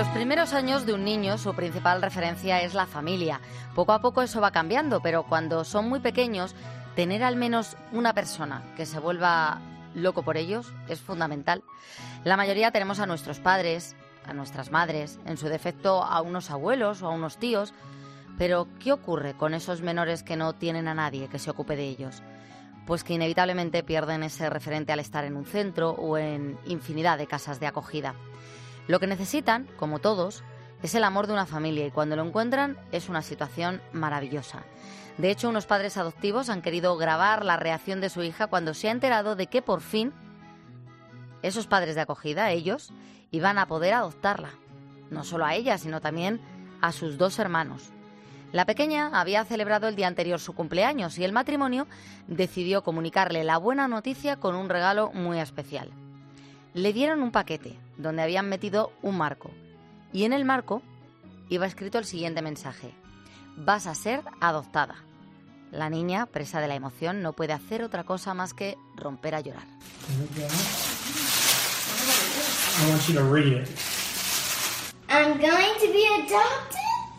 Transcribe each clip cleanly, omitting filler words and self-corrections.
los primeros años de un niño, su principal referencia es la familia. Poco a poco eso va cambiando, pero cuando son muy pequeños, tener al menos una persona que se vuelva loco por ellos es fundamental. La mayoría tenemos a nuestros padres, a nuestras madres, en su defecto a unos abuelos o a unos tíos. Pero, ¿qué ocurre con esos menores que no tienen a nadie que se ocupe de ellos? Pues que inevitablemente pierden ese referente al estar en un centro o en infinidad de casas de acogida. Lo que necesitan, como todos, es el amor de una familia y cuando lo encuentran es una situación maravillosa. De hecho, unos padres adoptivos han querido grabar la reacción de su hija cuando se ha enterado de que por fin esos padres de acogida, ellos, iban a poder adoptarla. No solo a ella, sino también a sus 2 hermanos. La pequeña había celebrado el día anterior su cumpleaños y el matrimonio decidió comunicarle la buena noticia con un regalo muy especial. Le dieron un paquete donde habían metido un marco y en el marco iba escrito el siguiente mensaje: vas a ser adoptada. La niña, presa de la emoción, no puede hacer otra cosa más que romper a llorar. I want you to read it. I'm going to be adopted?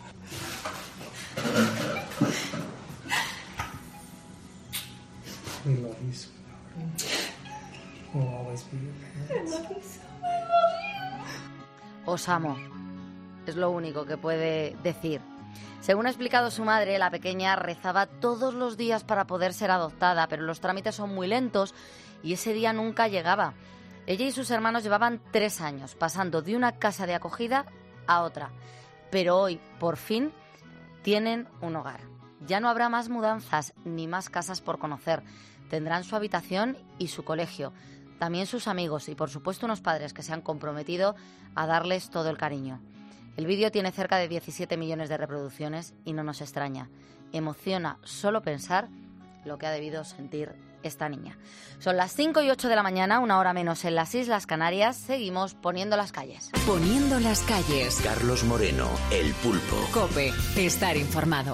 We love you, sweetheart. We'll always be your parents. I love you so much. I love you. Os amo. Es lo único que puede decir. Según ha explicado su madre, la pequeña rezaba todos los días para poder ser adoptada, pero los trámites son muy lentos y ese día nunca llegaba. Ella y sus hermanos llevaban 3 años pasando de una casa de acogida a otra, pero hoy, por fin, tienen un hogar. Ya no habrá más mudanzas ni más casas por conocer. Tendrán su habitación y su colegio, también sus amigos y, por supuesto, unos padres que se han comprometido a darles todo el cariño. El vídeo tiene cerca de 17 millones de reproducciones y no nos extraña. Emociona solo pensar lo que ha debido sentir esta niña. Son las 5:08 de la mañana, 1 hora menos en las Islas Canarias. Seguimos poniendo las calles. Poniendo las calles. Carlos Moreno, El Pulpo. COPE, estar informado.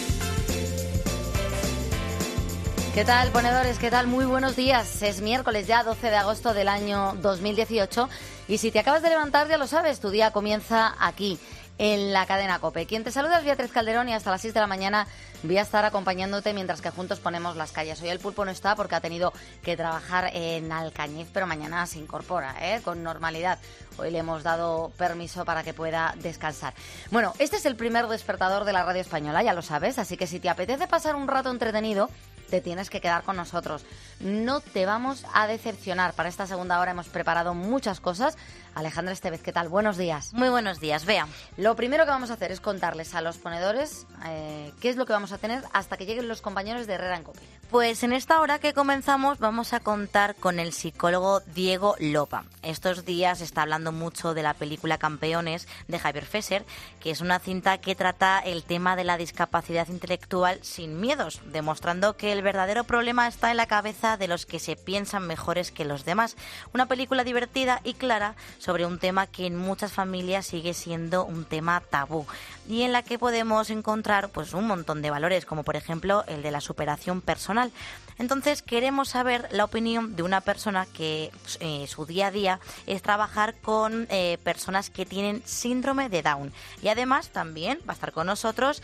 ¿Qué tal, ponedores? ¿Qué tal? Muy buenos días. Es miércoles ya, 12 de agosto del año 2018. Y si te acabas de levantar, ya lo sabes, tu día comienza aquí, en la cadena COPE. Quien te saluda es Beatriz Calderón y hasta las 6 de la mañana voy a estar acompañándote mientras que juntos ponemos las calles. Hoy el Pulpo no está porque ha tenido que trabajar en Alcañiz, pero mañana se incorpora, con normalidad. Hoy le hemos dado permiso para que pueda descansar. Bueno, este es el primer despertador de la radio española, ya lo sabes, así que si te apetece pasar un rato entretenido, te tienes que quedar con nosotros. No te vamos a decepcionar. Para esta segunda hora hemos preparado muchas cosas. Alejandra Estevez, ¿qué tal? Buenos días. Muy buenos días, Bea. Lo primero que vamos a hacer es contarles a los ponedores qué es lo que vamos a tener hasta que lleguen los compañeros de Herrera en COPE. Pues en esta hora que comenzamos vamos a contar con el psicólogo Diego Lopa. Estos días se está hablando mucho de la película Campeones de Javier Fesser, que es una cinta que trata el tema de la discapacidad intelectual sin miedos, demostrando que el verdadero problema está en la cabeza de los que se piensan mejores que los demás. Una película divertida y clara sobre un tema que en muchas familias sigue siendo un tema tabú y en la que podemos encontrar pues un montón de valores, como por ejemplo el de la superación personal. Entonces queremos saber la opinión de una persona que su día a día es trabajar con personas que tienen síndrome de Down. Y además también va a estar con nosotros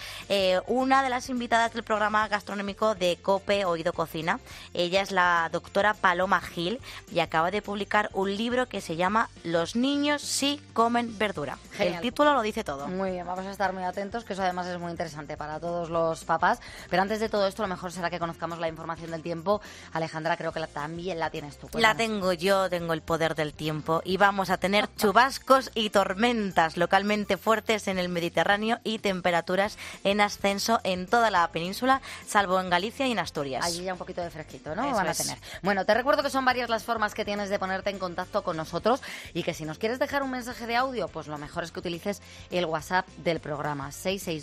una de las invitadas del programa gastronómico de COPE Oído Cocina. Ella es la doctora Paloma Gil y acaba de publicar un libro que se llama Los niños sí comen verdura. Genial. El título lo dice todo. Muy bien, vamos a estar muy atentos, que eso además es muy interesante para todos los papás. Pero antes de todo esto, lo mejor será que conozcamos la información del tiempo. Alejandra, creo que también la tienes tú. Cuéntanos. La tengo yo, tengo el poder del tiempo y vamos a tener chubascos y tormentas localmente fuertes en el Mediterráneo y temperaturas en ascenso en toda la península, salvo en Galicia y en Asturias. Allí ya un poquito de fresquito, ¿no? Eso Van a es. tener. Bueno, te recuerdo que son varias las formas que tienes de ponerte en contacto con nosotros y que si nos quieres dejar un mensaje de audio, pues lo mejor es que utilices el WhatsApp del programa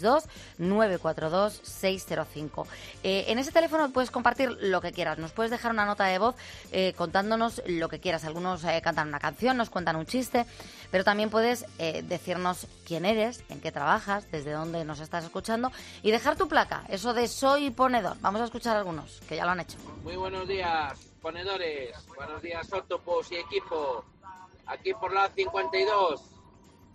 662-942-605. En ese teléfono puedes compartir lo que quieras. Nos puedes dejar una nota de voz contándonos lo que quieras. Algunos cantan una canción, nos cuentan un chiste, pero también puedes decirnos quién eres, en qué trabajas, desde dónde nos estás escuchando y dejar tu placa, eso de soy ponedor. Vamos a escuchar algunos que ya lo han hecho. Muy buenos días, ponedores. Buenos días, Octopus y equipo. Aquí por la 52.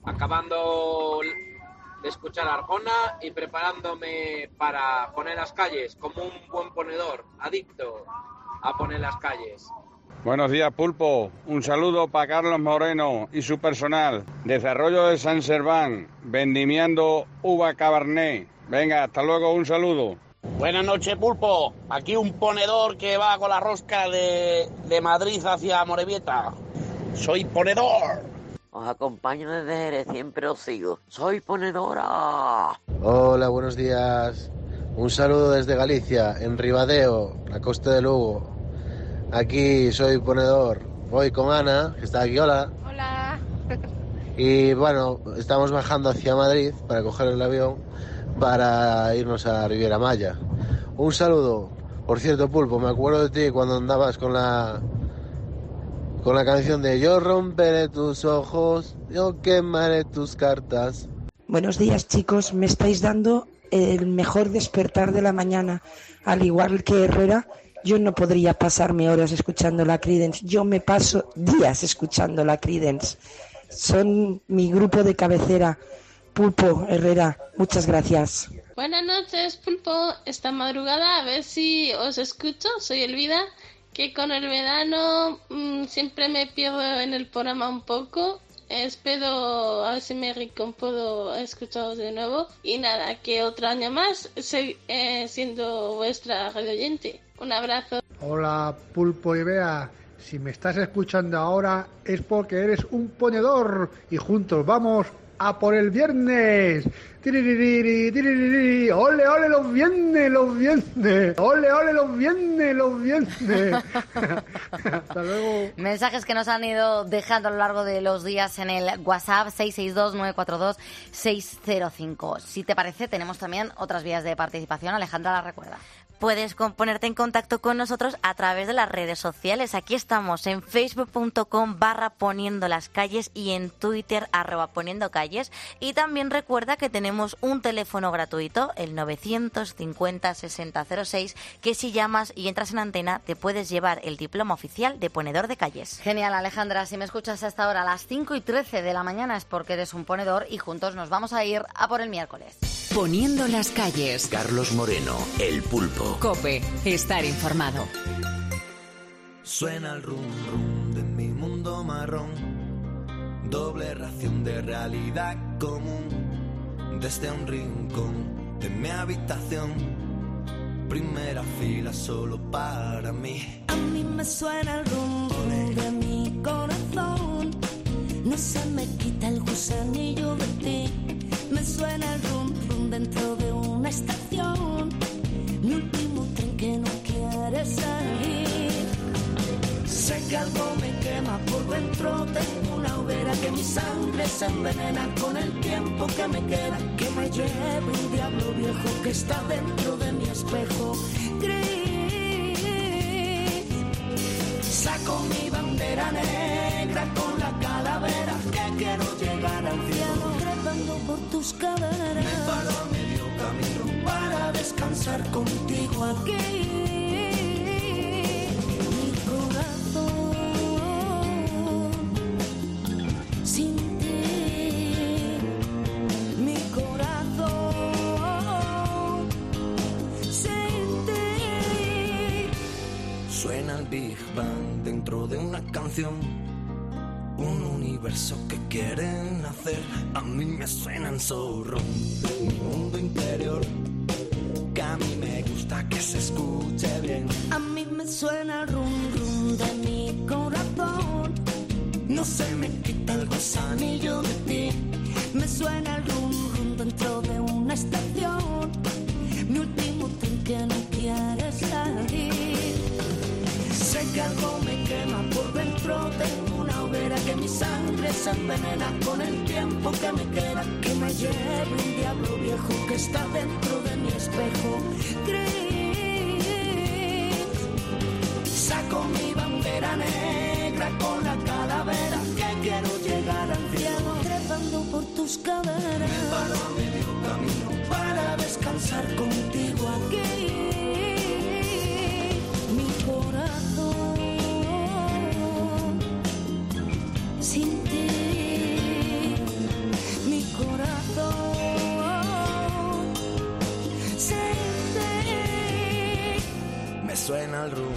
acabando de escuchar Arjona y preparándome para poner las calles, como un buen ponedor, adicto a poner las calles. Buenos días, Pulpo. Un saludo para Carlos Moreno y su personal. Desde Arroyo de San Serván, vendimiando uva Cabernet. Venga, hasta luego, un saludo. Buenas noches, Pulpo. Aquí un ponedor que va con la rosca de Madrid hacia Amorebieta. Soy ponedor. Os acompaño desde Jerez, siempre os sigo. ¡Soy ponedora! Hola, buenos días. Un saludo desde Galicia, en Ribadeo, la costa de Lugo. Aquí soy ponedor. Voy con Ana, que está aquí. Hola. Hola. Y bueno, estamos bajando hacia Madrid para coger el avión para irnos a Riviera Maya. Un saludo. Por cierto, Pulpo, me acuerdo de ti cuando andabas con la canción de Yo romperé tus ojos, yo quemaré tus cartas. Buenos días, chicos. Me estáis dando el mejor despertar de la mañana. Al igual que Herrera, yo no podría pasarme horas escuchando la Creedence. Yo me paso días escuchando la Creedence. Son mi grupo de cabecera. Pulpo, Herrera, muchas gracias. Buenas noches, Pulpo. Esta madrugada a ver si os escucho. Soy Elvida, que con el verano siempre me pierdo en el programa un poco. Espero a ver si me puedo escucharos de nuevo. Y nada, que otro año más siendo vuestra radio oyente. Un abrazo. Hola, Pulpo y Bea. Si me estás escuchando ahora es porque eres un ponedor y juntos vamos a por el viernes. Tiririri, tiririri. Ole, ole los viernes, los viernes. Ole, ole los viernes, los viernes. Hasta luego. Mensajes que nos han ido dejando a lo largo de los días en el WhatsApp 662-942-605. Si te parece, tenemos también otras vías de participación. Alejandra la recuerda. Puedes ponerte en contacto con nosotros a través de las redes sociales. Aquí estamos en facebook.com/poniendolascalles y en Twitter @poniendocalles. Y también recuerda que tenemos un teléfono gratuito, el 950-6006, que si llamas y entras en antena te puedes llevar el diploma oficial de ponedor de calles. Genial, Alejandra. Si me escuchas hasta ahora a las 5:13 de la mañana es porque eres un ponedor y juntos nos vamos a ir a por el miércoles. Poniendo las calles. Carlos Moreno, el Pulpo. COPE, estar informado. Suena el rum rum de mi mundo marrón, doble ración de realidad común, desde un rincón de mi habitación, primera fila solo para mí. A mí me suena el rum rum de mi corazón, no se me quita el gusanillo de ti. Me suena el rum rum dentro de una estación, mi último tren que no quiere salir. Sé que algo me quema por dentro, tengo una hoguera que mi sangre se envenena con el tiempo que me queda, que me lleve un diablo viejo que está dentro de mi espejo gris. Saco mi bandera negra con la calavera, que quiero llegar al cielo trepando por tus caderas. Me paro a medio camino para descansar contigo aquí. Mi corazón sin ti, mi corazón sin ti. Suena el Big Bang dentro de una canción, un universo que quieren hacer. A mí me suenan zorro, mi mundo interior, que a mí me gusta que se escuche bien. A mí me suena el rum rum de mi corazón, no se me quita el gusanillo de ti. Me suena el rum rum dentro de una estación, mi último tren que no quiere salir. Sé que algo me quema por dentro, tengo una hoguera que mi sangre se envenena con el tiempo que me queda, que me lleve un diablo viejo que está dentro de mi espejo gris. Saco mi bandera negra con la calavera, que quiero llegar al cielo trepando por tus caderas. Me paro a medio camino para descansar contigo aquí. Mi corazón sin ti, suena el rum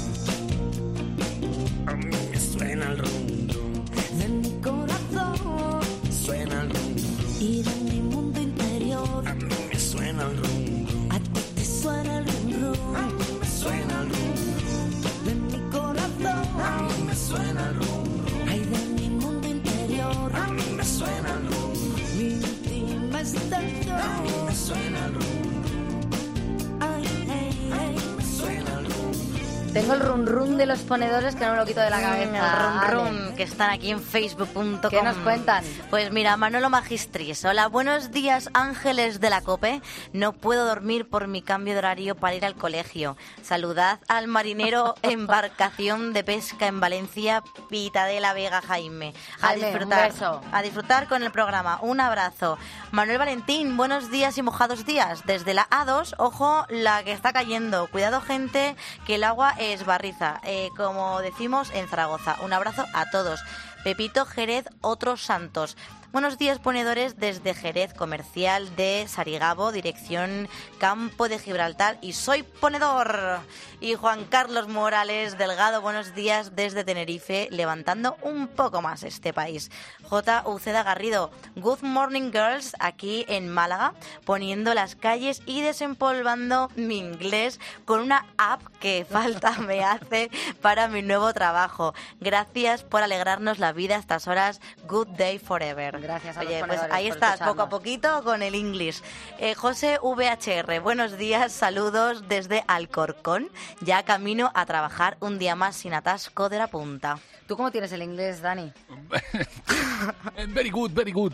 rum. A mí me suena el rum rum. De mi corazón Suena el rum rum. y de mi mundo interior. A mí me suena el rum rum. A ti te suena el rum rum. A mí me suena el rum rum. De mi corazón A mí me suena el rum rum. ay, de mi mundo interior. A mí me suena el rum rum. Mi íntima extensión. A mí me suena el rum rum. Ay, ay, ay. Me suena el rum rum. Tengo el run run de los ponedores que no me lo quito de la cabeza. El rum rum, que están aquí en facebook.com. ¿Qué nos cuentan? Pues mira, Manolo Magistris. Hola, buenos días, ángeles de la COPE. No puedo dormir por mi cambio de horario para ir al colegio. Saludad al marinero embarcación de pesca en Valencia, Pitadela Vega Jaime. Jaime, un beso. A disfrutar con el programa. Un abrazo. Manuel Valentín, buenos días y mojados días. Desde la A2, ojo, la que está cayendo. Cuidado, gente, que el agua es barriza, como decimos en Zaragoza. Un abrazo a todos. Pepito Jerez, otros santos. Buenos días, ponedores, desde Jerez Comercial de Sarigabo, dirección Campo de Gibraltar, y soy ponedor. Y Juan Carlos Morales Delgado, buenos días desde Tenerife, levantando un poco más este país. J. Uceda Garrido, good morning girls, aquí en Málaga, poniendo las calles y desempolvando mi inglés con una app que falta me hace para mi nuevo trabajo. Gracias por alegrarnos la vida a estas horas. Good day forever. Gracias a los Oye, pues ponedores ahí por estás, escucharnos. poco a poquito con el inglés. José VHR, buenos días, saludos desde Alcorcón, ya camino a trabajar un día más sin atasco de la punta. ¿Tú cómo tienes el inglés, Dani? Very good, very good.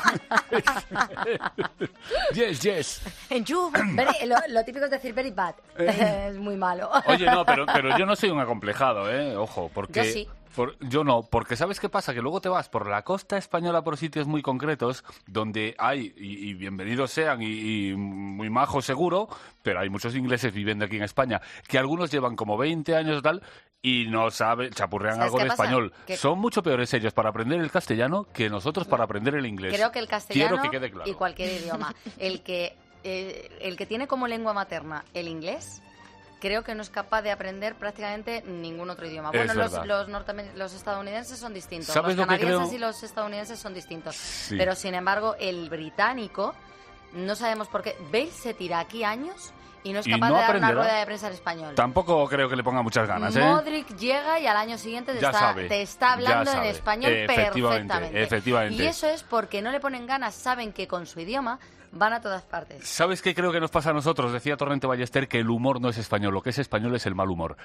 Yes, yes. And you? Lo típico es decir very bad. Es muy malo. Oye, no, pero yo no soy un acomplejado, ojo, porque... Yo sí. Yo no, porque ¿sabes qué pasa? Que luego te vas por la costa española por sitios muy concretos donde hay, y bienvenidos sean, y muy majos seguro, pero hay muchos ingleses viviendo aquí en España, que algunos llevan como 20 años tal y no saben, chapurrean ¿Sabes algo qué de pasa? español. Que- Son mucho peores ellos para aprender el castellano que nosotros para aprender el inglés. Creo que el castellano Quiero que quede claro. y cualquier idioma. El que tiene como lengua materna el inglés, creo que no es capaz de aprender prácticamente ningún otro idioma. Es Bueno, verdad. los estadounidenses son distintos. ¿Sabes Los lo que canadienses creo? y los estadounidenses son distintos. Sí. Pero, sin embargo, el británico, no sabemos por qué. Bale se tira aquí años y no es Y capaz no de dar una aprenderá. rueda de prensa en español. Tampoco creo que le ponga muchas ganas, Modric llega y al año siguiente Ya sabe, te está hablando ya en sabe. español perfectamente. Efectivamente. Y eso es porque no le ponen ganas, saben que con su idioma van a todas partes. ¿Sabes qué creo que nos pasa a nosotros? Decía Torrente Ballester que el humor no es español, lo que es español es el mal humor.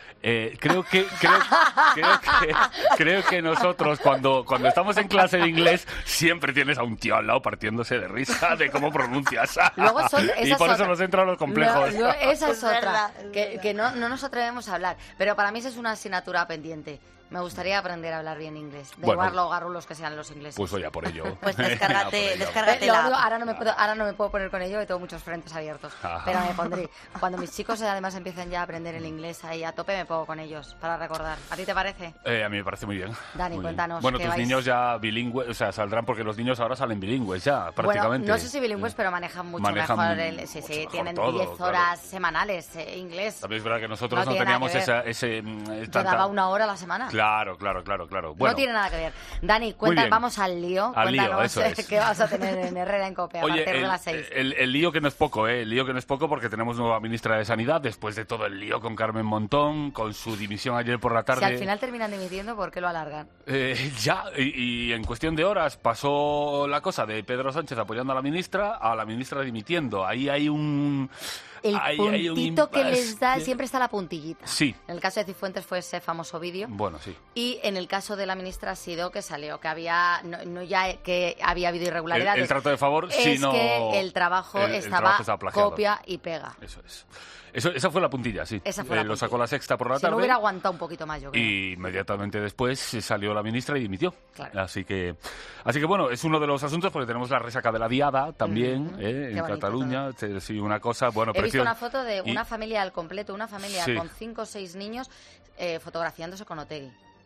Creo que nosotros cuando estamos en clase de inglés siempre tienes a un tío al lado partiéndose de risa de cómo pronuncias. Luego Y por eso nos entran los complejos. No, esa es Es otra, verdad, que no nos atrevemos a hablar. Pero para mí esa es una asignatura pendiente. Me gustaría aprender a hablar bien inglés. Da Bueno, igual lo garrulos que sean los ingleses. Pues voy a por ello. Pues A por descárgate ello. Lo la único, app. ahora no me puedo poner con ello, que tengo muchos frentes abiertos. Ah. Pero me pondré. Cuando mis chicos además empiecen ya a aprender el inglés ahí a tope, me pongo con ellos para recordar. ¿A ti te parece? A mí me parece muy bien. Dani, Muy bien. cuéntanos, Bueno, ¿qué tus vais? niños ya bilingües, o sea, saldrán porque los niños ahora salen bilingües ya, prácticamente. Bueno, no sé si bilingües, pero manejan mucho Manejan mejor. mucho Sí, mejor tienen todo, 10 claro. horas semanales inglés. También es verdad que nosotros No no tiene nada teníamos que ese... Yo daba una hora a la semana. Claro. No Bueno, tiene nada que ver. Dani, Muy cuenta, bien. vamos al lío. Al lío, Cuéntanos eso es. qué vas a tener en Herrera en Cope a oye, partir de las 6. el lío que no es poco, el lío que no es poco porque tenemos nueva ministra de Sanidad después de todo el lío con Carmen Montón, con su dimisión ayer por la tarde. Si al final terminan dimitiendo, ¿por qué lo alargan? Y en cuestión de horas pasó la cosa de Pedro Sánchez apoyando a la ministra dimitiendo. Ahí hay un... El hay un puntito que les da, impasse. siempre está la puntillita. Sí. En el caso de Cifuentes fue ese famoso vídeo. Bueno, sí. Y en el caso de la ministra ha sido que salió, que había, no ya que había habido irregularidades. El trato de favor, es sino... que el trabajo estaba plagiado. copia y pega. Eso es. Esa fue la puntilla, sí. Esa fue la Lo sacó la Sexta por la Si tarde. no hubiera aguantado un poquito más, yo creo. Y inmediatamente después salió la ministra y dimitió. Claro. Así que bueno, es uno de los asuntos porque tenemos la resaca de la Diada también en bonito Cataluña. Sí, una cosa, bueno, He visto preciosa. una foto de una familia al completo, una familia Sí. con 5 o 6 niños fotografiándose con Otegi.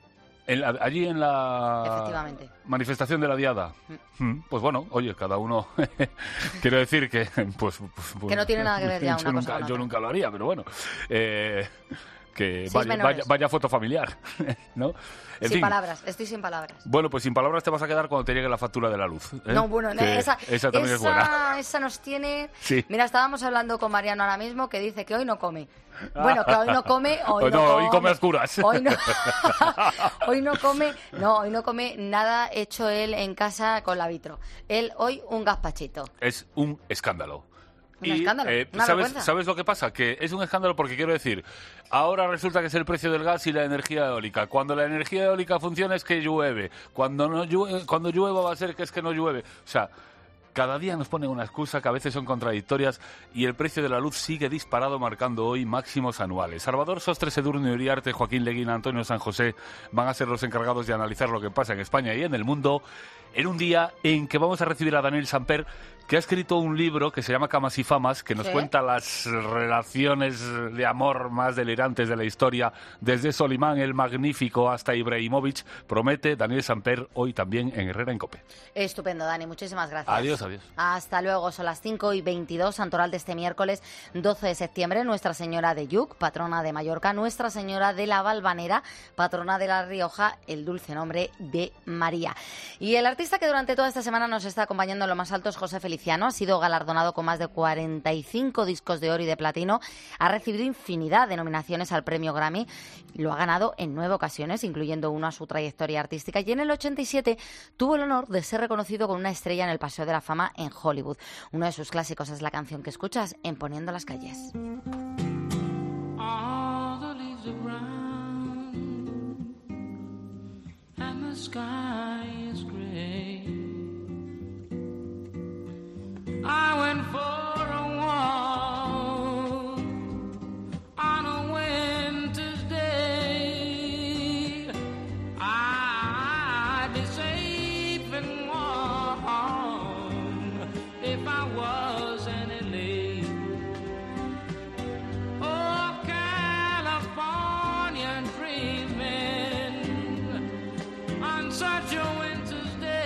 Allí en la Efectivamente. manifestación de la Diada. Pues bueno, oye, cada uno... Quiero decir que... Pues, que no tiene nada que ver ya una cosa con yo otra. nunca lo haría, pero bueno. Que Seis menores. vaya foto familiar, ¿no? En Sin fin. palabras, estoy sin palabras. Bueno, pues sin palabras te vas a quedar cuando te llegue la factura de la luz. No, bueno, esa también es buena. Esa nos tiene... Sí. Mira, estábamos hablando con Mariano ahora mismo, que dice que hoy no come. Bueno, que hoy no come, hoy come a oscuras. Hoy no come nada hecho él en casa con la vitro. Él hoy un gazpachito. Es un escándalo. Un escándalo, una vergüenza. ¿Sabes lo que pasa? Que es un escándalo porque quiero decir, ahora resulta que es el precio del gas y la energía eólica. Cuando la energía eólica funciona es que llueve. Cuando llueva va a ser que es que no llueve. O sea, cada día nos ponen una excusa que a veces son contradictorias y el precio de la luz sigue disparado, marcando hoy máximos anuales. Salvador Sostres, Edurne Uriarte, Joaquín Leguina, Antonio San José van a ser los encargados de analizar lo que pasa en España y en el mundo en un día en que vamos a recibir a Daniel Samper, que ha escrito un libro que se llama Camas y Famas, que nos cuenta las relaciones de amor más delirantes de la historia, desde Solimán el Magnífico hasta Ibrahimovic. Promete Daniel Samper hoy también en Herrera en COPE. Estupendo, Dani, muchísimas gracias. Adiós. Hasta luego, son las 5:22, santoral de este miércoles 12 de septiembre, Nuestra Señora de Lluc, patrona de Mallorca, Nuestra Señora de la Valvanera, patrona de La Rioja, el dulce nombre de María. Y el artista que durante toda esta semana nos está acompañando en lo más alto es José Feliciano. Ha sido galardonado con más de 45 discos de oro y de platino. Ha recibido infinidad de nominaciones al premio Grammy. Lo ha ganado en 9 ocasiones, incluyendo una a su trayectoria artística. Y en el 87 tuvo el honor de ser reconocido con una estrella en el Paseo de la Fama en Hollywood. Uno de sus clásicos es la canción que escuchas en Poniendo las calles. All the leaves are brown and the sky is gray. I went for a walk on a winter's day. I'd be safe and warm if I was in LA. Oh, California dreaming on such a winter's day.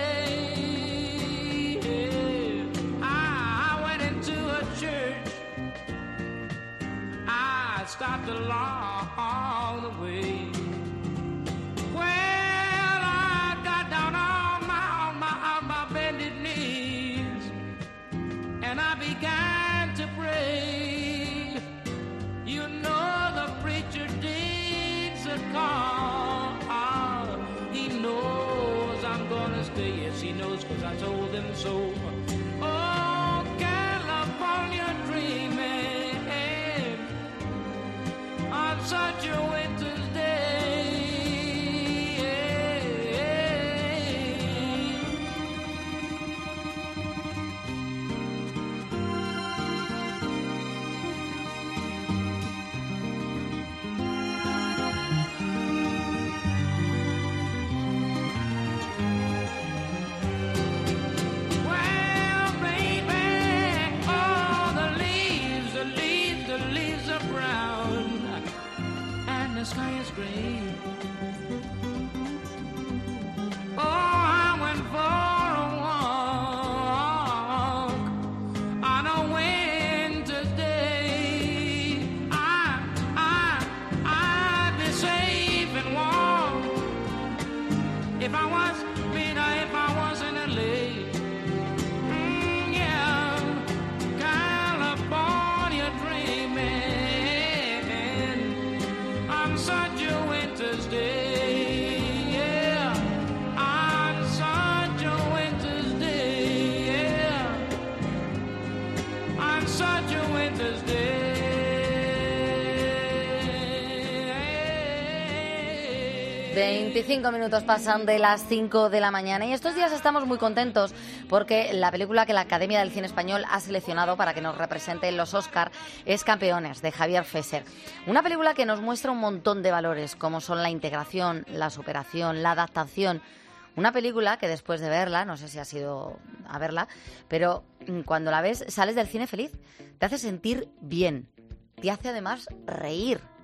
Stopped along the way. Well, I got down on my bended knees and I began to pray. You know the preacher digs a car. He knows I'm gonna stay. Yes, he knows, 'cause I told him so. Oh, California dreaming on such a winter's day. 25 minutos pasan de las 5 de la mañana y estos días estamos muy contentos porque la película que la Academia del Cine Español ha seleccionado para que nos represente en los Oscar es Campeones, de Javier Fesser. Una película que nos muestra un montón de valores, como son la integración, la superación, la adaptación. Una película que después de verla, no sé si has ido a verla, pero cuando la ves sales del cine feliz, te hace sentir bien, te hace además reír.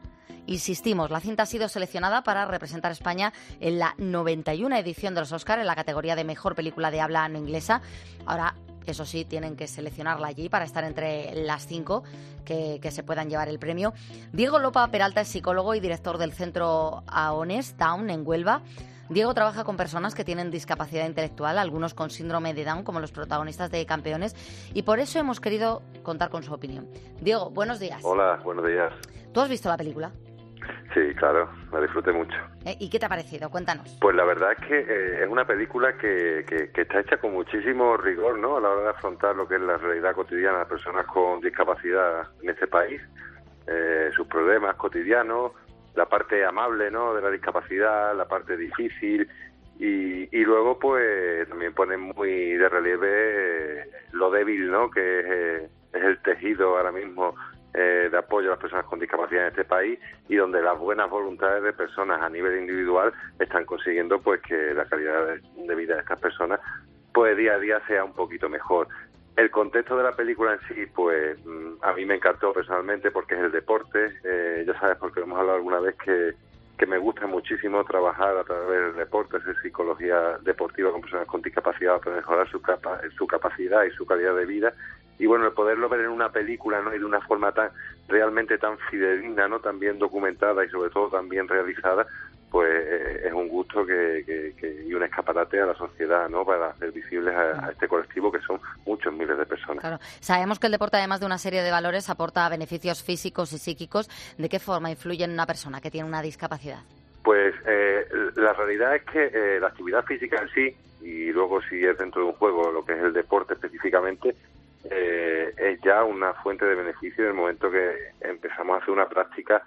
Insistimos, la cinta ha sido seleccionada para representar a España en la 91 edición de los Oscar en la categoría de Mejor Película de Habla No Inglesa. Ahora, eso sí, tienen que seleccionarla allí para estar entre las 5 que se puedan llevar el premio. Diego Lopa Peralta es psicólogo y director del Centro AONES Down en Huelva. Diego trabaja con personas que tienen discapacidad intelectual, algunos con síndrome de Down, como los protagonistas de Campeones, y por eso hemos querido contar con su opinión. Diego, buenos días. Hola, buenos días. ¿Tú has visto la película? Sí, claro, la disfruté mucho. ¿Y qué te ha parecido? Cuéntanos. Pues la verdad es que es una película que está hecha con muchísimo rigor, ¿no? A la hora de afrontar lo que es la realidad cotidiana de las personas con discapacidad en este país, sus problemas cotidianos, la parte amable, ¿no?, de la discapacidad, la parte difícil, y luego pues también pone muy de relieve lo débil, ¿no?, que es el tejido ahora mismo de apoyo a las personas con discapacidad en este país, y donde las buenas voluntades de personas a nivel individual están consiguiendo pues que la calidad de vida de estas personas pues día a día sea un poquito mejor. El contexto de la película en sí, pues a mí me encantó personalmente porque es el deporte. Ya sabes, porque hemos hablado alguna vez que me gusta muchísimo trabajar a través del deporte, hacer psicología deportiva con personas con discapacidad para mejorar su capacidad y su calidad de vida. Y bueno, el poderlo ver en una película, ¿no?, y de una forma realmente tan fidedigna, ¿no?, tan bien documentada y sobre todo tan bien realizada, pues es un gusto y un escaparate a la sociedad, ¿no?, para hacer visibles a este colectivo que son muchos miles de personas. Claro. Sabemos que el deporte, además de una serie de valores, aporta beneficios físicos y psíquicos. ¿De qué forma influye en una persona que tiene una discapacidad? Pues la realidad es que la actividad física en sí, y luego si es dentro de un juego, lo que es el deporte específicamente, es ya una fuente de beneficio en el momento que empezamos a hacer una práctica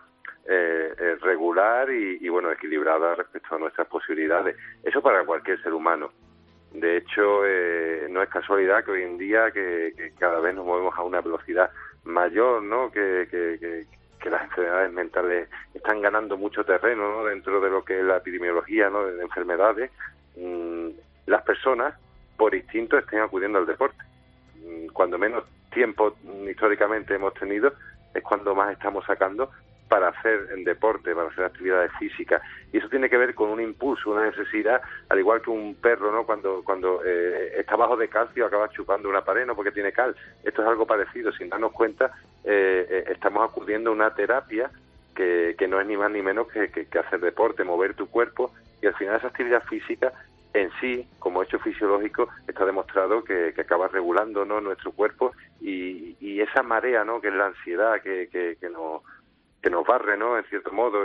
regular y bueno, equilibrada respecto a nuestras posibilidades. Eso para cualquier ser humano. De hecho, no es casualidad que hoy en día que cada vez nos movemos a una velocidad mayor, ¿no?, que las enfermedades mentales están ganando mucho terreno, ¿no?, dentro de lo que es la epidemiología, ¿no?, de enfermedades. Las personas, por instinto, estén acudiendo al deporte. Cuando menos tiempo históricamente hemos tenido, es cuando más estamos sacando para hacer deporte, para hacer actividades físicas. Y eso tiene que ver con un impulso, una necesidad, al igual que un perro, ¿no?, cuando está bajo de calcio acaba chupando una pared, no porque tiene cal. Esto es algo parecido. Sin darnos cuenta, estamos acudiendo a una terapia que no es ni más ni menos que hacer deporte, mover tu cuerpo, y al final esa actividad física en sí, como hecho fisiológico, está demostrado que acaba regulando, ¿no?, nuestro cuerpo, y esa marea, ¿no?, que es la ansiedad que nos barre, ¿no?, en cierto modo,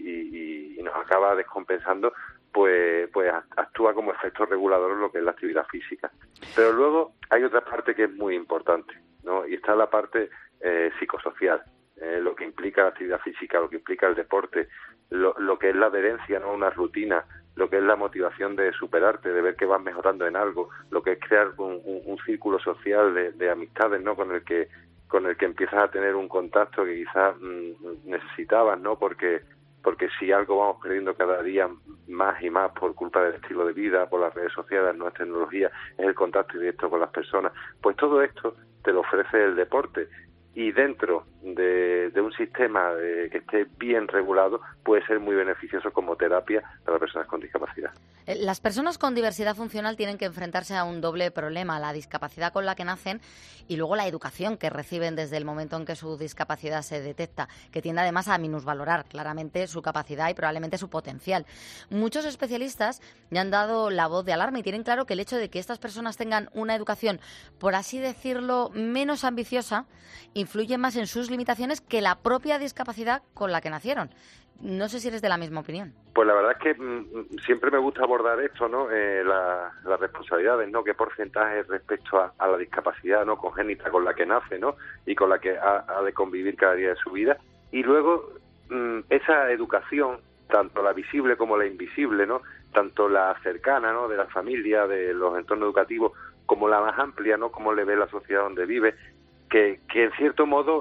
y nos acaba descompensando, pues actúa como efecto regulador lo que es la actividad física. Pero luego hay otra parte que es muy importante, ¿no?, y está la parte psicosocial, lo que implica la actividad física, lo que implica el deporte, lo que es la adherencia, ¿no?, una rutina, lo que es la motivación de superarte, de ver que vas mejorando en algo, lo que es crear un círculo social de amistades, ¿no?, con el que empiezas a tener un contacto que quizás necesitabas, ¿no?, porque si algo vamos perdiendo cada día más y más por culpa del estilo de vida, por las redes sociales, las nuevas tecnologías, es el contacto directo con las personas. Pues todo esto te lo ofrece el deporte, y dentro de un sistema que esté bien regulado puede ser muy beneficioso como terapia para las personas con discapacidad. Las personas con diversidad funcional tienen que enfrentarse a un doble problema: la discapacidad con la que nacen y luego la educación que reciben desde el momento en que su discapacidad se detecta, que tiende además a minusvalorar claramente su capacidad y probablemente su potencial. Muchos especialistas ya han dado la voz de alarma y tienen claro que el hecho de que estas personas tengan una educación, por así decirlo, menos ambiciosa, influye más en sus limitaciones que la propia discapacidad con la que nacieron. No sé si eres de la misma opinión. Pues la verdad es que siempre me gusta abordar esto, ¿no? Las responsabilidades, ¿no? Qué porcentaje respecto a la discapacidad, ¿no?, congénita con la que nace, ¿no?, y con la que ha de convivir cada día de su vida. Y luego esa educación, tanto la visible como la invisible, ¿no?, tanto la cercana, ¿no?, de la familia, de los entornos educativos, como la más amplia, ¿no?, como le ve la sociedad donde vive, que en cierto modo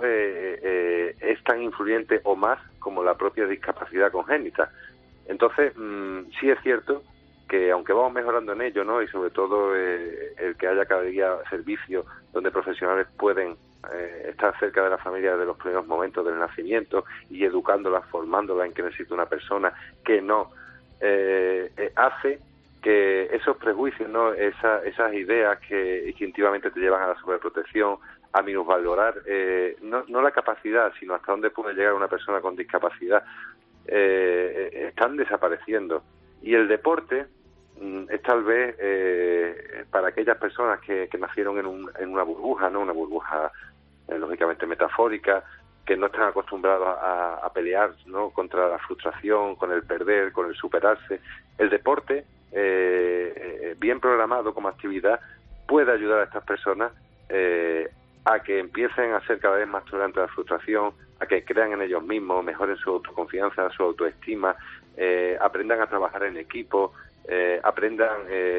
es tan influyente o más como la propia discapacidad congénita. Entonces, sí es cierto que aunque vamos mejorando en ello, ¿no?, y sobre todo el que haya cada día servicios donde profesionales pueden estar cerca de la familia desde los primeros momentos del nacimiento y educándola, formándola en qué necesita una persona, que no, hace que esos prejuicios, ¿no? Esas ideas que instintivamente te llevan a la sobreprotección, a minusvalorar no la capacidad, sino hasta dónde puede llegar una persona con discapacidad, están desapareciendo. Y el deporte es tal vez para aquellas personas que nacieron en una burbuja, ¿no? Una burbuja lógicamente metafórica, que no están acostumbrados a pelear, ¿no? Contra la frustración, con el perder, con el superarse. El deporte, bien programado como actividad, puede ayudar a estas personas a que empiecen a ser cada vez más tolerantes a la frustración, a que crean en ellos mismos, mejoren su autoconfianza, su autoestima, aprendan a trabajar en equipo, aprendan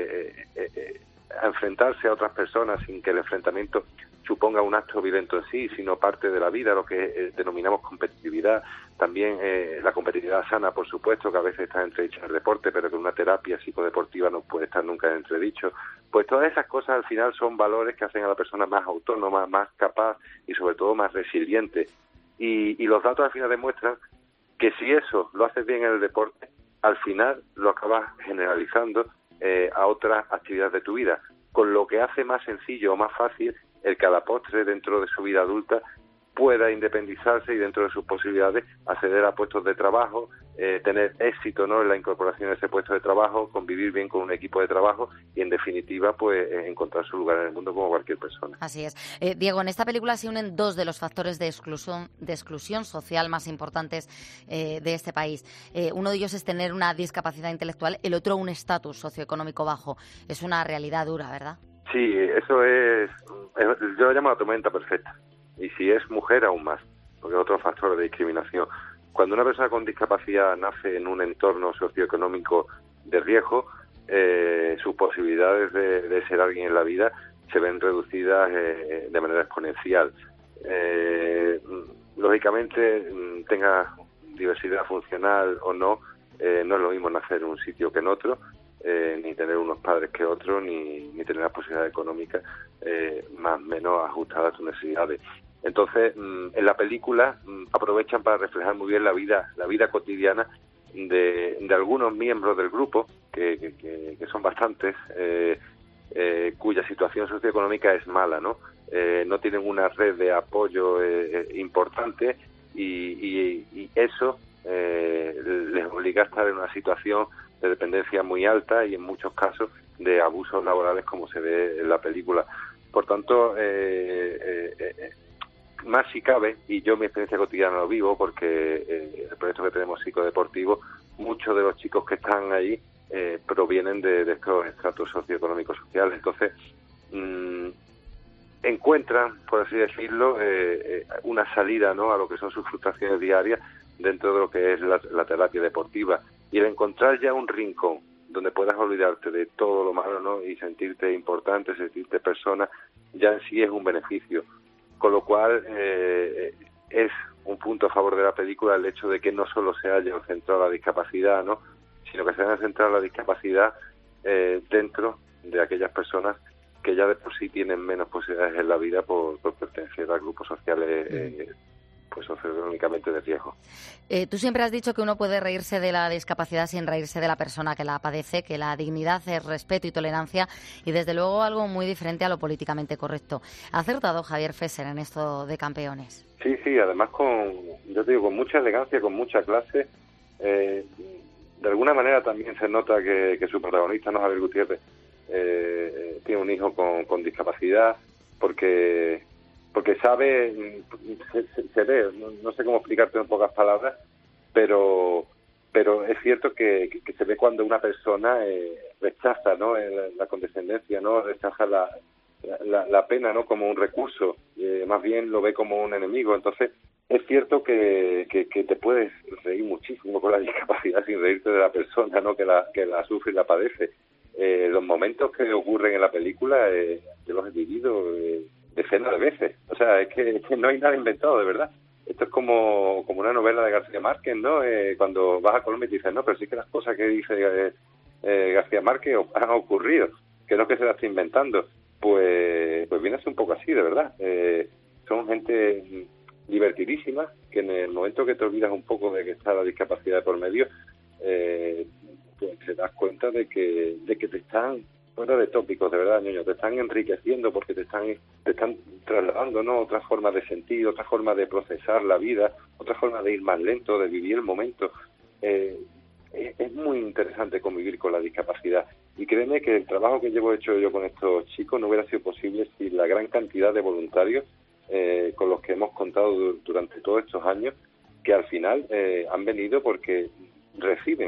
a enfrentarse a otras personas sin que el enfrentamiento suponga un acto violento en sí, sino parte de la vida, lo que denominamos competitividad. También la competitividad sana, por supuesto, que a veces está entredicha en el deporte, pero que una terapia psicodeportiva no puede estar nunca en entredicho. Pues todas esas cosas al final son valores que hacen a la persona más autónoma, más capaz y sobre todo más resiliente. Y los datos al final demuestran que si eso lo haces bien en el deporte, al final lo acabas generalizando a otras actividades de tu vida, con lo que hace más sencillo o más fácil el que a la postre, dentro de su vida adulta, pueda independizarse y dentro de sus posibilidades acceder a puestos de trabajo, tener éxito, ¿no? En la incorporación de ese puesto de trabajo, convivir bien con un equipo de trabajo y, en definitiva, pues encontrar su lugar en el mundo como cualquier persona. Así es. Diego, en esta película se unen dos de los factores de exclusión social más importantes de este país. Uno de ellos es tener una discapacidad intelectual, el otro un estatus socioeconómico bajo. Es una realidad dura, ¿verdad? Sí, eso es, yo lo llamo la tormenta perfecta. Y si es mujer, aún más, porque es otro factor de discriminación. Cuando una persona con discapacidad nace en un entorno socioeconómico de riesgo, sus posibilidades de ser alguien en la vida se ven reducidas de manera exponencial. Lógicamente, tenga diversidad funcional o no, no es lo mismo nacer en un sitio que en otro, ni tener unos padres que otros, ni tener las posibilidades económicas más o menos ajustadas a tus necesidades. Entonces, en la película aprovechan para reflejar muy bien la vida cotidiana de algunos miembros del grupo, que son bastantes, cuya situación socioeconómica es mala, ¿no? No tienen una red de apoyo importante y eso les obliga a estar en una situación de dependencia muy alta y en muchos casos de abusos laborales, como se ve en la película. Por tanto, más si cabe, y yo mi experiencia cotidiana lo vivo, porque el proyecto que tenemos psicodeportivo, muchos de los chicos que están ahí provienen de estos estratos socioeconómicos sociales. Entonces, encuentran, por así decirlo, una salida, ¿no?, a lo que son sus frustraciones diarias dentro de lo que es la terapia deportiva. Y el encontrar ya un rincón donde puedas olvidarte de todo lo malo, ¿no?, y sentirte importante, sentirte persona, ya en sí es un beneficio. Con lo cual es un punto a favor de la película el hecho de que no solo se haya centrado la discapacidad, ¿no?, sino que se haya centrado la discapacidad dentro de aquellas personas que ya de por sí tienen menos posibilidades en la vida por pertenecer a grupos sociales pues socioeconómicamente de riesgo. Tú siempre has dicho que uno puede reírse de la discapacidad sin reírse de la persona que la padece, que la dignidad es respeto y tolerancia y desde luego algo muy diferente a lo políticamente correcto. ¿Ha acertado Javier Fesser en esto de Campeones? Sí, además con mucha elegancia, con mucha clase. De alguna manera también se nota que su protagonista, ¿no?, Javier Gutiérrez, tiene un hijo con discapacidad, porque sabe, se ve, no sé cómo explicarte en pocas palabras, pero es cierto que se ve cuando una persona rechaza, ¿no?, la condescendencia, ¿no?, rechaza la pena, ¿no?, como un recurso, más bien lo ve como un enemigo. Entonces es cierto que te puedes reír muchísimo con la discapacidad sin reírte de la persona, ¿no?, que la sufre y la padece. Los momentos que ocurren en la película yo los he vivido decenas de veces. O sea, es que no hay nada inventado, de verdad. Esto es como una novela de García Márquez, ¿no? Cuando vas a Colombia y te dicen, no, pero sí que las cosas que dice García Márquez han ocurrido, que no es que se las esté inventando. Pues viene a ser un poco así, de verdad. Son gente divertidísima, que en el momento que te olvidas un poco de que está la discapacidad por medio, pues te das cuenta de que te están, fuera de tópicos, de verdad, niños, te están enriqueciendo porque te están trasladando, ¿no?, otra forma de sentir, otra forma de procesar la vida, otra forma de ir más lento, de vivir el momento. Es muy interesante convivir con la discapacidad, y créeme que el trabajo que llevo hecho yo con estos chicos no hubiera sido posible sin la gran cantidad de voluntarios con los que hemos contado durante todos estos años, que al final han venido porque reciben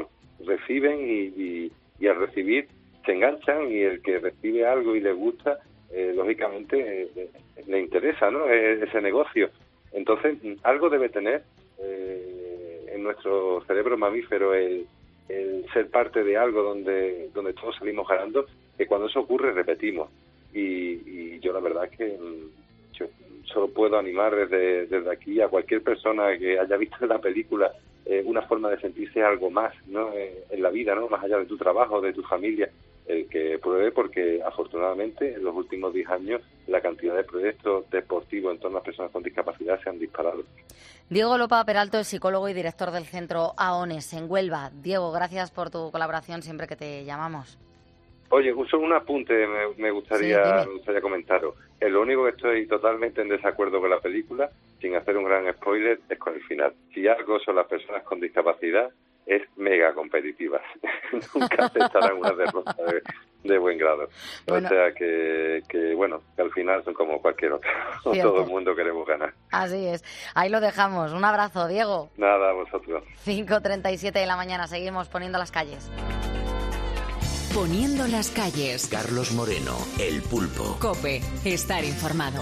y al recibir se enganchan, y el que recibe algo y le gusta, lógicamente le interesa, ¿no?, ese negocio. Entonces algo debe tener en nuestro cerebro mamífero el ser parte de algo donde todos salimos ganando, que cuando eso ocurre repetimos, y yo la verdad es que yo solo puedo animar desde aquí a cualquier persona que haya visto la película una forma de sentirse algo más, ¿no?, en la vida, ¿no?, más allá de tu trabajo, de tu familia, el que pruebe, porque afortunadamente en los últimos 10 años la cantidad de proyectos deportivos en torno a personas con discapacidad se han disparado. Diego Lopa Peralto es psicólogo y director del centro AONES en Huelva. Diego, gracias por tu colaboración siempre que te llamamos. Oye, solo un apunte me gustaría comentaros. Lo único que estoy totalmente en desacuerdo con la película, sin hacer un gran spoiler, es con el final. Si algo son las personas con discapacidad, es mega competitivas. Nunca aceptarán una derrota de buen grado. Bueno. O sea que al final son como cualquier otro. Todo el mundo queremos ganar. Así es. Ahí lo dejamos. Un abrazo, Diego. Nada, a vosotros. 5:37 de la mañana. Seguimos poniendo las calles. Poniendo las calles. Carlos Moreno, El Pulpo. COPE. Estar informado.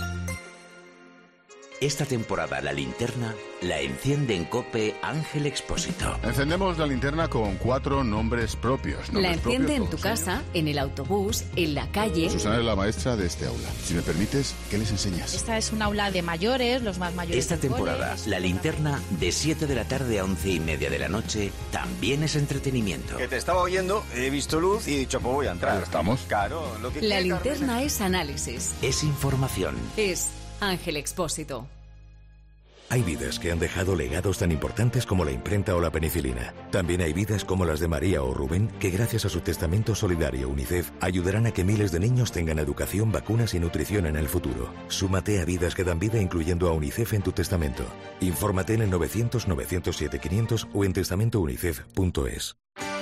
Esta temporada la linterna la enciende en COPE Ángel Expósito. Encendemos la linterna con 4 nombres propios. La enciende en tu casa, en el autobús, en la calle. Susana es la maestra de este aula. Si me permites, ¿qué les enseñas? Esta es un aula de mayores, los más mayores. Esta temporada, la linterna de 7 de la tarde a 11:30 de la noche también es entretenimiento. Que te estaba oyendo, he visto luz y he dicho, pues voy a entrar. ¿Estamos? Claro. La linterna es análisis. Es información. Es Ángel Expósito. Hay vidas que han dejado legados tan importantes como la imprenta o la penicilina. También hay vidas como las de María o Rubén, que gracias a su testamento solidario UNICEF ayudarán a que miles de niños tengan educación, vacunas y nutrición en el futuro. Súmate a Vidas que dan vida incluyendo a UNICEF en tu testamento. Infórmate en el 900-907-500 o en testamentounicef.es.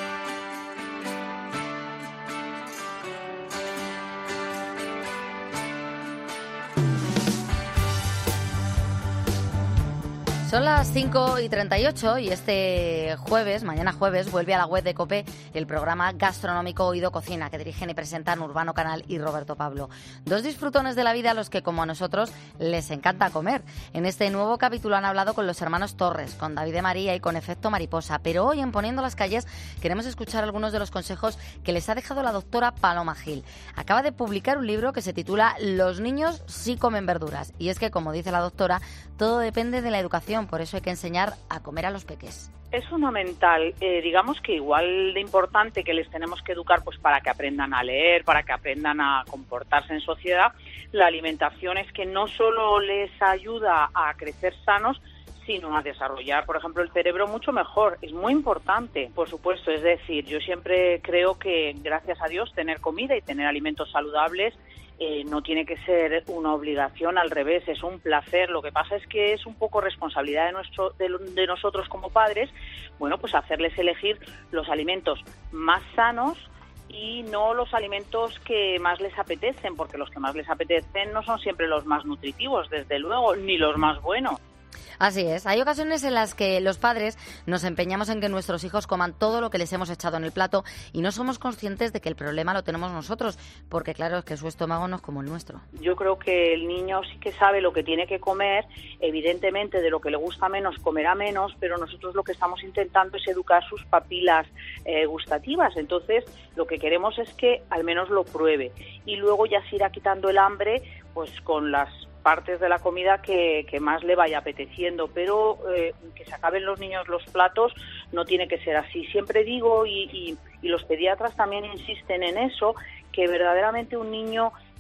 Son las 5:38 y este jueves, mañana jueves, vuelve a la web de COPE el programa gastronómico Oído Cocina, que dirigen y presentan Urbano Canal y Roberto Pablo. 2 disfrutones de la vida a los que, como a nosotros, les encanta comer. En este nuevo capítulo han hablado con los hermanos Torres, con David de María y con Efecto Mariposa. Pero hoy, en Poniendo las Calles, queremos escuchar algunos de los consejos que les ha dejado la doctora Paloma Gil. Acaba de publicar un libro que se titula Los niños sí comen verduras. Y es que, como dice la doctora, todo depende de la educación. Por eso hay que enseñar a comer a los peques. Es fundamental, digamos que igual de importante que les tenemos que educar pues para que aprendan a leer, para que aprendan a comportarse en sociedad. La alimentación es que no solo les ayuda a crecer sanos, sino a desarrollar, por ejemplo, el cerebro mucho mejor. Es muy importante, por supuesto. Es decir, yo siempre creo que, gracias a Dios, tener comida y tener alimentos saludables no tiene que ser una obligación, al revés, es un placer. Lo que pasa es que es un poco responsabilidad de nosotros como padres, bueno, pues hacerles elegir los alimentos más sanos y no los alimentos que más les apetecen, porque los que más les apetecen no son siempre los más nutritivos, desde luego, ni los más buenos. Así es, hay ocasiones en las que los padres nos empeñamos en que nuestros hijos coman todo lo que les hemos echado en el plato y no somos conscientes de que el problema lo tenemos nosotros, porque claro, es que su estómago no es como el nuestro. Yo creo que el niño sí que sabe lo que tiene que comer, evidentemente de lo que le gusta menos comerá menos, pero nosotros lo que estamos intentando es educar sus papilas gustativas, entonces lo que queremos es que al menos lo pruebe y luego ya se irá quitando el hambre pues con las partes de la comida que más le vaya apeteciendo, pero que se acaben los niños los platos no tiene que ser así. Siempre digo, y los pediatras también insisten en eso, que verdaderamente un niño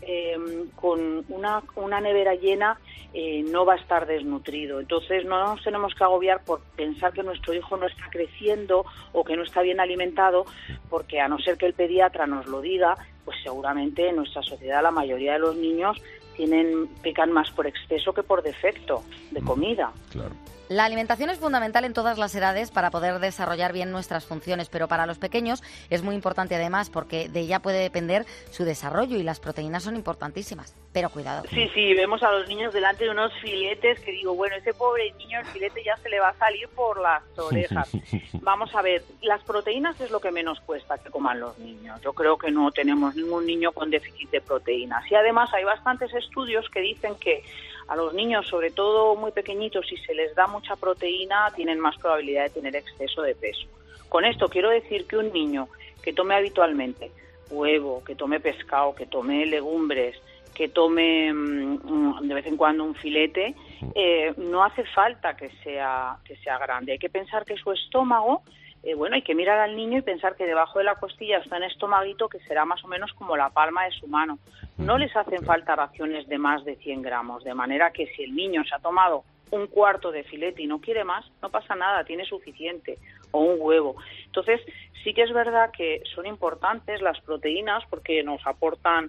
con una nevera llena no va a estar desnutrido. Entonces no nos tenemos que agobiar por pensar que nuestro hijo no está creciendo o que no está bien alimentado, porque a no ser que el pediatra nos lo diga, pues seguramente en nuestra sociedad la mayoría de los niños pecan más por exceso que por defecto de comida. Claro. La alimentación es fundamental en todas las edades para poder desarrollar bien nuestras funciones, pero para los pequeños es muy importante además porque de ella puede depender su desarrollo y las proteínas son importantísimas. Pero cuidado. Sí, vemos a los niños delante de unos filetes que digo, bueno, ese pobre niño el filete ya se le va a salir por las orejas. Vamos a ver, las proteínas es lo que menos cuesta que coman los niños. Yo creo que no tenemos ningún niño con déficit de proteínas. Y además hay bastantes estudios que dicen que a los niños, sobre todo muy pequeñitos, si se les da mucha proteína, tienen más probabilidad de tener exceso de peso. Con esto quiero decir que un niño que tome habitualmente huevo, que tome pescado, que tome legumbres, que tome de vez en cuando un filete, no hace falta que sea grande. Hay que pensar que su estómago, hay que mirar al niño y pensar que debajo de la costilla está un estomaguito que será más o menos como la palma de su mano. No les hacen falta raciones de más de 100 gramos, de manera que si el niño se ha tomado un cuarto de filete y no quiere más, no pasa nada, tiene suficiente, o un huevo. Entonces, sí que es verdad que son importantes las proteínas porque nos aportan,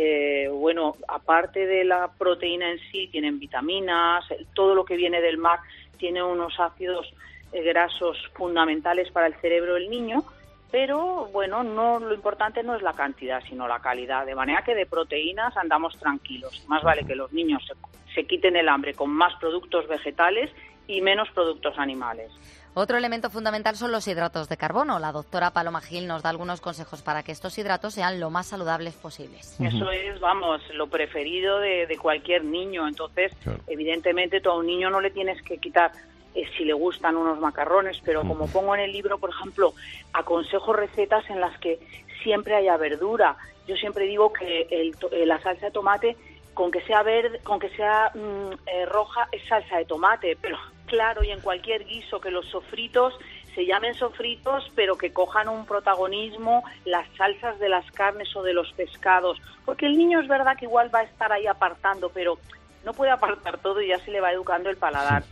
aparte de la proteína en sí, tienen vitaminas, todo lo que viene del mar tiene unos ácidos grasos fundamentales para el cerebro del niño, pero lo importante no es la cantidad, sino la calidad, de manera que de proteínas andamos tranquilos. Más vale que los niños se quiten el hambre con más productos vegetales y menos productos animales. Otro elemento fundamental son los hidratos de carbono. La doctora Paloma Gil nos da algunos consejos para que estos hidratos sean lo más saludables posibles. Eso es, lo preferido de cualquier niño. Entonces, evidentemente, tú a un niño no le tienes que quitar si le gustan unos macarrones, pero como pongo en el libro, por ejemplo, aconsejo recetas en las que siempre haya verdura. Yo siempre digo que la salsa de tomate, con que sea verde, con que sea roja, es salsa de tomate, pero claro, y en cualquier guiso, que los sofritos se llamen sofritos, pero que cojan un protagonismo las salsas de las carnes o de los pescados, porque el niño es verdad que igual va a estar ahí apartando, pero no puede apartar todo y ya se le va educando el paladar.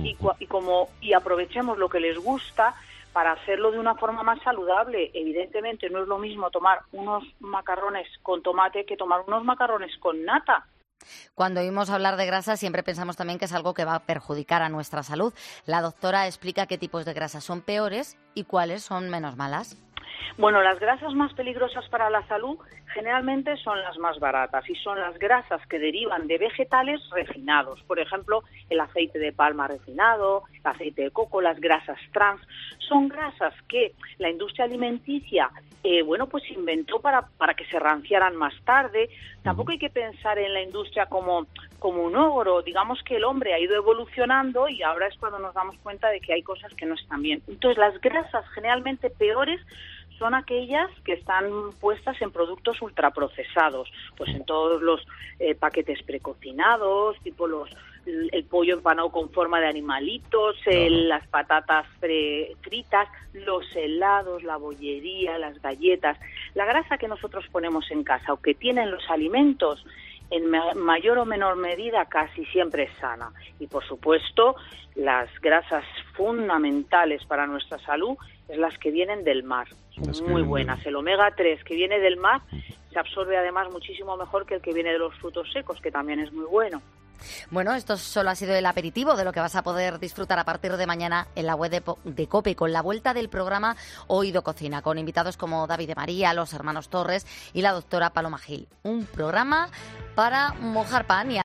Y aprovechemos lo que les gusta para hacerlo de una forma más saludable. Evidentemente no es lo mismo tomar unos macarrones con tomate que tomar unos macarrones con nata. Cuando oímos hablar de grasa siempre pensamos también que es algo que va a perjudicar a nuestra salud. La doctora explica qué tipos de grasas son peores y cuáles son menos malas. Bueno, las grasas más peligrosas para la salud generalmente son las más baratas y son las grasas que derivan de vegetales refinados. Por ejemplo, el aceite de palma refinado, el aceite de coco, las grasas trans. Son grasas que la industria alimenticia inventó para que se ranciaran más tarde. Tampoco hay que pensar en la industria como un ogro. Digamos que el hombre ha ido evolucionando y ahora es cuando nos damos cuenta de que hay cosas que no están bien. Entonces, las grasas generalmente peores son aquellas que están puestas en productos ultraprocesados, pues en todos los paquetes precocinados, tipo el pollo empanado con forma de animalitos, las patatas fritas, los helados, la bollería, las galletas. La grasa que nosotros ponemos en casa o que tienen los alimentos en mayor o menor medida casi siempre es sana. Y por supuesto, las grasas fundamentales para nuestra salud es las que vienen del mar. Son muy buenas. El omega 3 que viene del mar se absorbe además muchísimo mejor que el que viene de los frutos secos, que también es muy bueno. Bueno, esto solo ha sido el aperitivo de lo que vas a poder disfrutar a partir de mañana en la web de COPE, con la vuelta del programa Oído Cocina, con invitados como David de María, los hermanos Torres y la doctora Paloma Gil. Un programa para mojar pan y